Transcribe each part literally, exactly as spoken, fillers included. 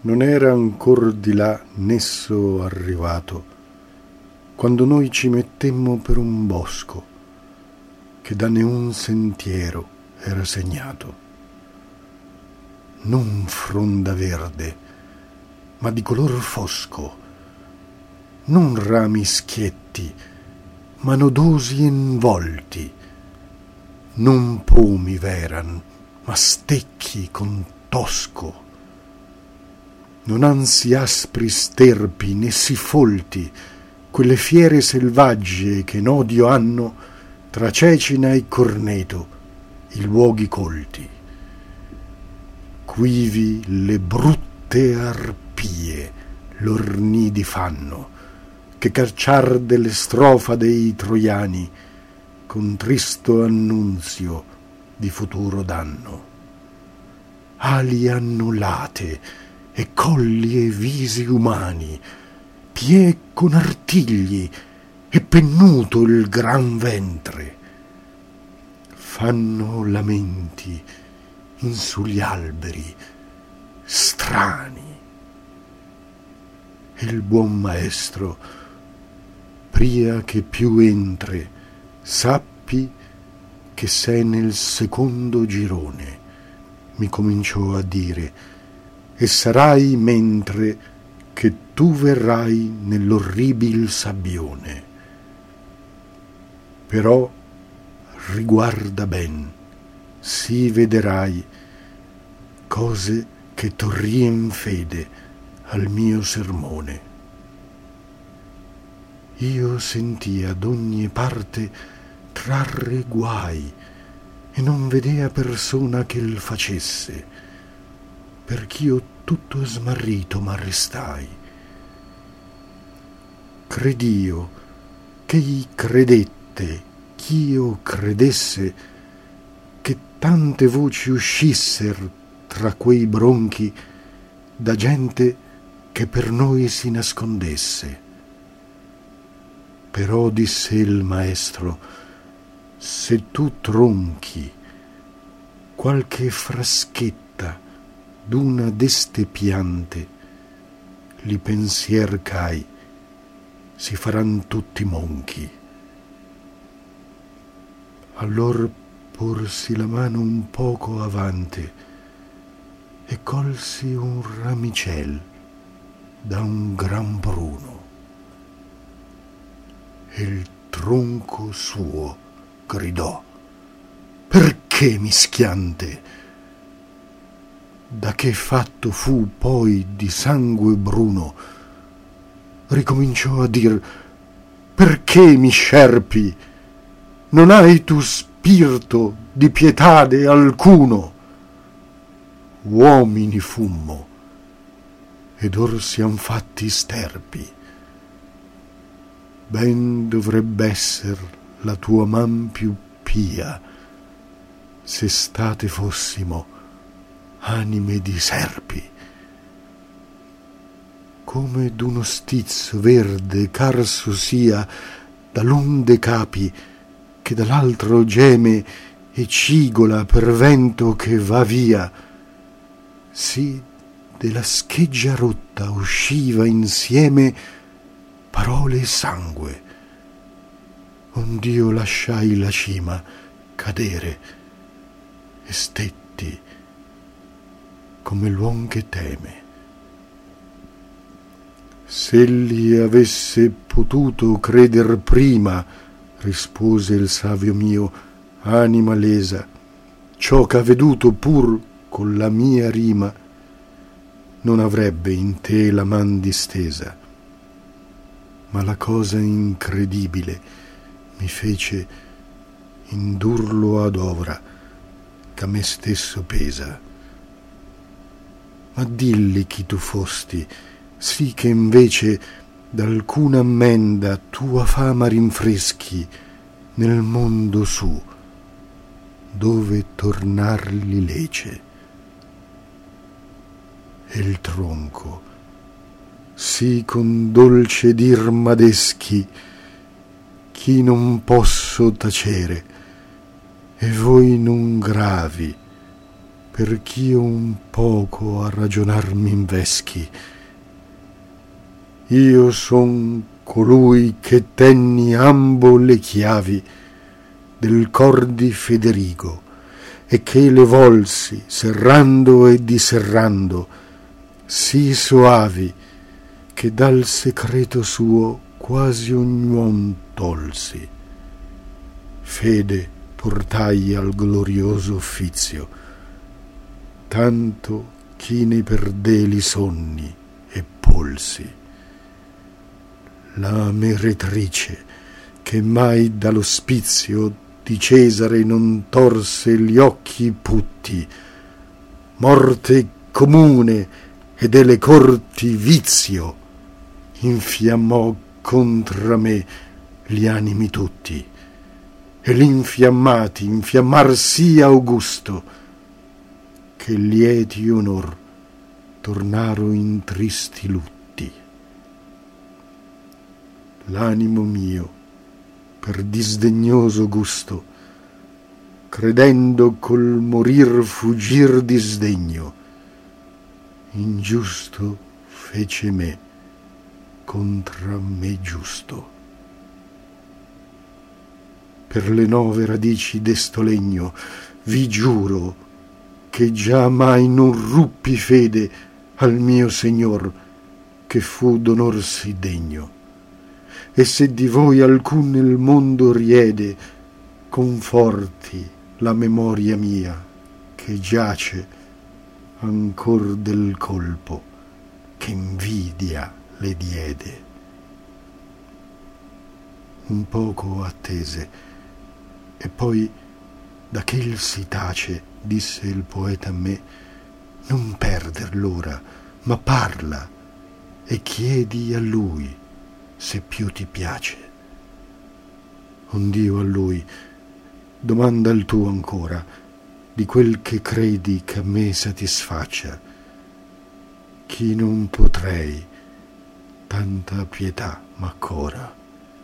Non era ancor di là nesso arrivato, quando noi ci mettemmo per un bosco che da neun sentiero era segnato. Non fronda verde, ma di color fosco, non rami schietti, ma nodosi involti, non pomi veran, ma stecchi con tosco, non ansi aspri sterpi né si folti, quelle fiere selvaggie che in odio hanno tra Cecina e Corneto i luoghi colti. Quivi le brutte arpie lor nidi fanno, che cacciar delle strofa dei troiani con tristo annunzio di futuro danno. Ali annulate e colli e visi umani, pie con artigli e pennuto il gran ventre, fanno lamenti in sugli alberi strani. E il buon maestro, pria che più entre, sappi che sei nel secondo girone, mi cominciò a dire, e sarai mentre che tu verrai nell'orribil sabbione. Però riguarda ben, sì vederai cose che torrien fede al mio sermone. Io sentii ad ogni parte trarre guai e non vedea persona che il facesse, perch'io tutto smarrito m'arrestai. Cred'io ch'ei credette ch'io credesse che tante voci uscisser tra quei bronchi da gente che per noi si nascondesse. Però disse il maestro, se tu tronchi qualche fraschetta d'una d'este piante, li pensier c'hai si faran tutti monchi. Allor porsi la mano un poco avante e colsi un ramicel da un gran bruno, e il tronco suo gridò: perché mischiante? Da che fatto fu poi di sangue bruno, ricominciò a dir: perché mi scerpi? Non hai tu spirito di pietade alcuno? Uomini fummo, ed or siam fatti sterpi. Ben dovrebbe esser la tua man più pia, se state fossimo anime di serpi. Come d'uno stizzo verde carso sia dall'onde capi, che dall'altro geme e cigola per vento che va via, sì della scheggia rotta usciva insieme parole e sangue, ond'io lasciai la cima cadere e stetti come l'uom che teme. S'egli avesse potuto creder prima, rispose il savio mio, anima lesa, ciò ch'ha veduto pur con la mia rima, non avrebbe in te la man distesa. Ma la cosa incredibile mi fece indurlo ad ovra ch'a me stesso pesa. Ma dilli chi tu fosti, sì che invece d'alcuna ammenda tua fama rinfreschi nel mondo su, dove tornarli lece. E il tronco, sì con dolce dir m'adeschi, chi non posso tacere, e voi non gravi per ch'io un poco a ragionar m'inveschi. Io son colui che tenni ambo le chiavi del cor di Federigo, e che le volsi, serrando e disserrando, sì soavi, che dal secreto suo quasi ognuom tolsi. Fede portai al glorioso uffizio, tanto chi ne perdeli sonni e polsi. La meretrice, che mai dall'ospizio di Cesare non torse gli occhi putti, morte comune e delle corti vizio, infiammò contra me gli animi tutti, e l'infiammati infiammar sì augusto, che lieti onor tornaro in tristi lutti. L'animo mio, per disdegnoso gusto, credendo col morir fuggir disdegno, ingiusto fece me contra me giusto. Per le nove radici d'esto legno vi giuro che già mai non ruppi fede al mio Signor, che fu d'onor sì degno. E se di voi alcun nel mondo riede, conforti la memoria mia, che giace ancor del colpo che invidia le diede. Un poco attese, e poi da che il si tace, disse il poeta a me, non perder l'ora, ma parla e chiedi a lui se più ti piace. Ond'io a lui domanda il tuo ancora di quel che credi che a me satisfaccia, chi non potrei tanta pietà m'accora.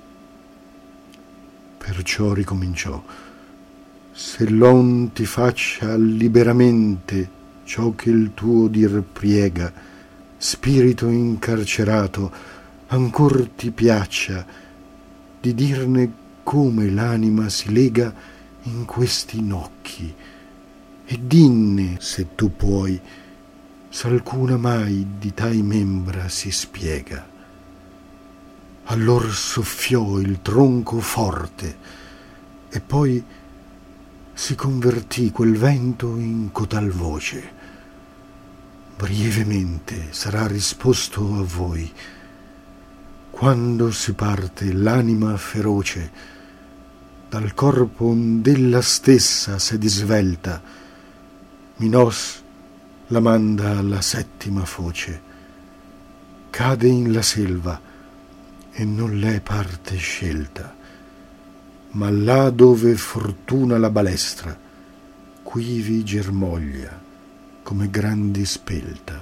Perciò ricominciò: se l'on ti faccia liberamente ciò che il tuo dir priega, spirito incarcerato, ancor ti piaccia di dirne come l'anima si lega in questi nocchi, e dinne, se tu puoi, s'alcuna mai di tai membra si spiega. Allor soffiò il tronco forte, e poi si convertì quel vento in cotal voce: brievemente sarà risposto a voi. Quando si parte l'anima feroce dal corpo ond'ella stessa s'è disvelta, Minos la manda alla settima foce, cade in la selva e non l'è parte scelta, ma là dove fortuna la balestra, quivi germoglia come grandi spelta.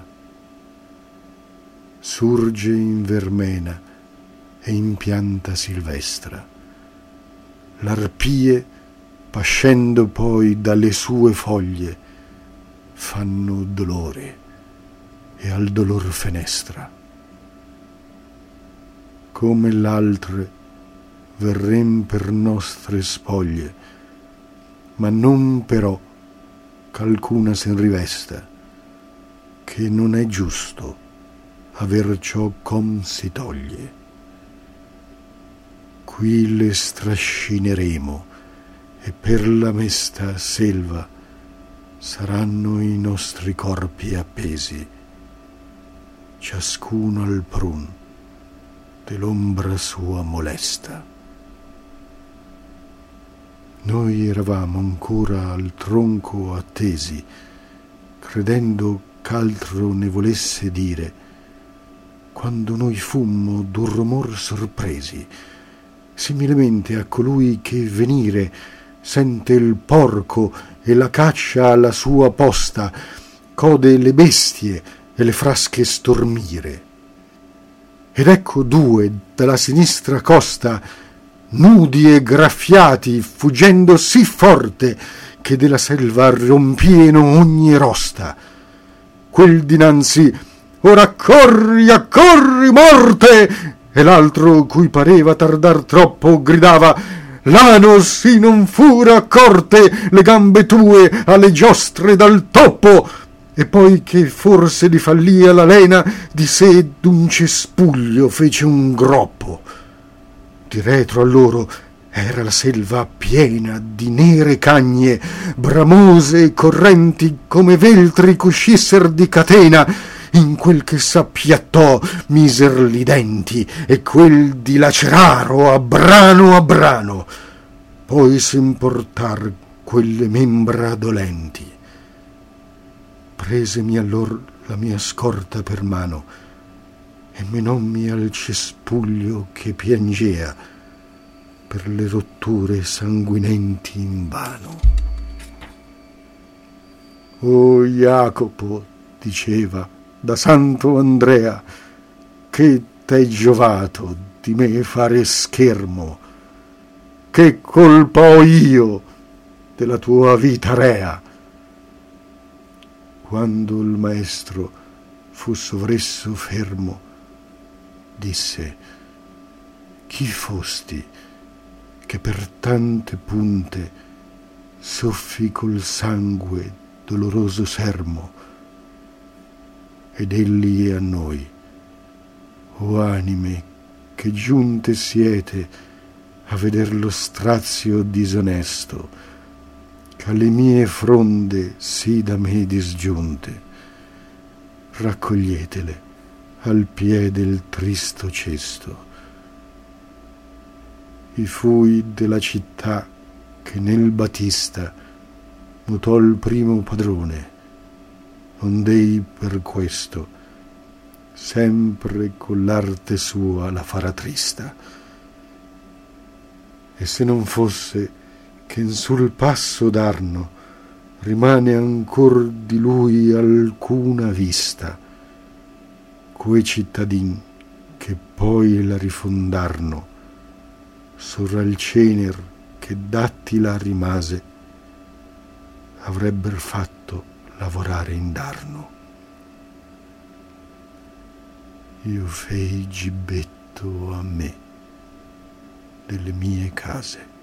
Surge in vermena e in pianta silvestra, l'arpie, pascendo poi dalle sue foglie, fanno dolore e al dolor fenestra. Come l'altre verrem per nostre spoglie, ma non però ch'alcuna sen rivesta, che non è giusto aver ciò com si toglie. Qui le strascineremo, e per la mesta selva saranno i nostri corpi appesi, ciascuno al prun dell'ombra sua molesta. Noi eravamo ancora al tronco attesi, credendo ch'altro ne volesse dire, quando noi fummo d'un rumor sorpresi, similemente a colui che venire sente il porco e la caccia alla sua posta, code le bestie e le frasche stormire. Ed ecco due dalla sinistra costa, nudi e graffiati, fuggendo sì forte che della selva rompieno ogni rosta. Quel dinanzi: ora corri, accorri, morte! E l'altro, cui pareva tardar troppo, gridava: Lano, si non fura accorte le gambe tue alle giostre dal toppo! E poi che forse li fallia la lena, di sé d'un cespuglio fece un groppo. Di retro a loro era la selva piena di nere cagne, bramose e correnti come veltri c'uscisser di catena. In quel che s'appiattò miser li denti, e quel di laceraro a brano a brano. Poi s'importar quelle membra dolenti. Presemi allor la mia scorta per mano e menommi al cespuglio che piangea per le rotture sanguinenti invano. O Jacopo, diceva, da santo Andrea, che t'è giovato di me fare schermo? Che colpa ho io della tua vita rea? Quando il maestro fu sovresso fermo, disse: chi fosti che per tante punte soffi col sangue doloroso sermo? Ed egli a noi: o anime che giunte siete a veder lo strazio disonesto, alle mie fronde sì da me disgiunte, raccoglietele al piè del tristo cesto. I fui della città che nel Batista mutò il primo padrone, ond'ei per questo sempre con l'arte sua la farà trista. E se non fosse che in sul passo d'Arno rimane ancor di lui alcuna vista, quei cittadin che poi la rifondarno sopra il cener che d'Attila rimase avrebber fatto lavorare indarno. Io fei gibbetto a me delle mie case.